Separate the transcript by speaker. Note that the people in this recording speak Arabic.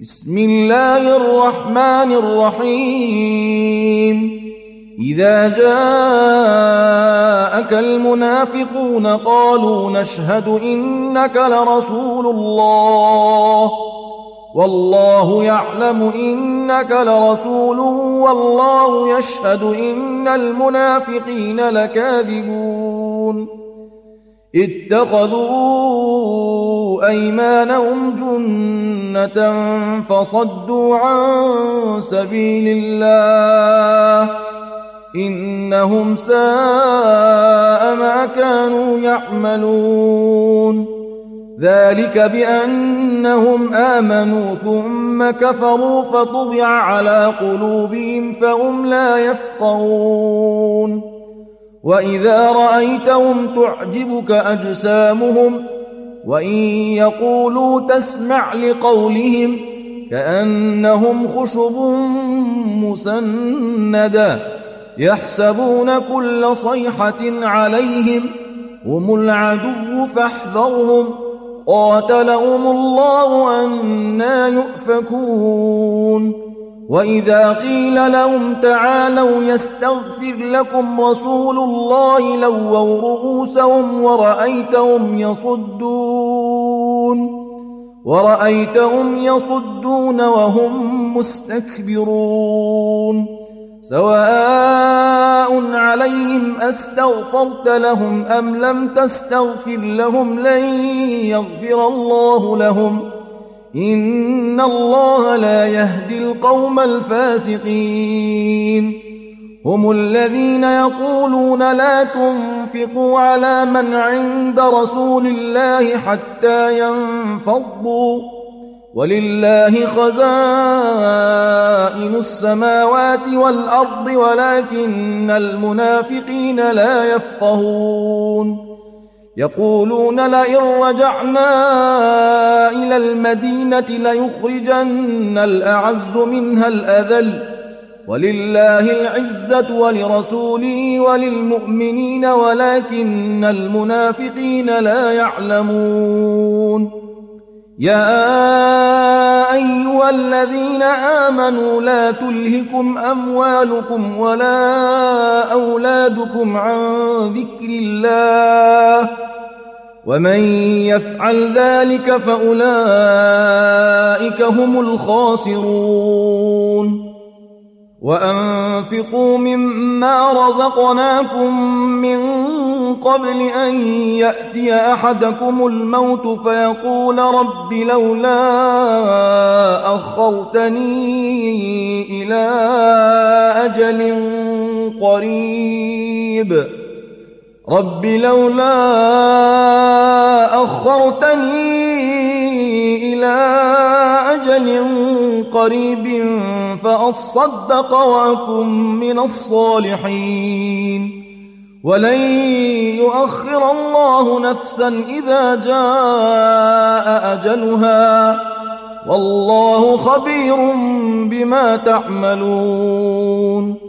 Speaker 1: بسم الله الرحمن الرحيم إذا جاءك المنافقون قالوا نشهد إنك لرسول الله والله يعلم إنك لرسوله والله يشهد إن المنافقين لكاذبون اتخذوا أيمانهم جنة فصدوا عن سبيل الله إنهم ساء ما كانوا يعملون ذلك بأنهم آمنوا ثم كفروا فطبع على قلوبهم فهم لا يفقهون وإذا رأيتهم تعجبك أجسامهم وإن يقولوا تسمع لقولهم كأنهم خشب مسندة يحسبون كل صيحة عليهم هم العدو فاحذرهم قاتلهم الله أنى يؤفكون وإذا قيل لهم تعالوا يستغفر لكم رسول الله لووا رؤوسهم ورأيتهم يصدون وهم مستكبرون سواء عليهم أستغفرت لهم أم لم تستغفر لهم لن يغفر الله لهم إن الله لا يهدي القوم الفاسقين هم الذين يقولون لا تنفقوا على من عند رسول الله حتى ينفضوا ولله خزائن السماوات والأرض ولكن المنافقين لا يفقهون يقولون لئن رجعنا إلى المدينة ليخرجن الأعز منها الأذل ولله العزة ولرسوله وللمؤمنين ولكن المنافقين لا يعلمون يا أيها الذين آمنوا لا تلهكم أموالكم ولا أولادكم عن ذكر الله ومن يفعل ذلك فأولئك هم الخاسرون وأنفقوا مما رزقناكم من قبل أن يأتي أحدكم الموت فيقول رب لولا أخرتني إلى أجل قريب فأصدق وأكن من الصالحين ولن يؤخر الله نفسا إذا جاء أجلها والله خبير بما تعملون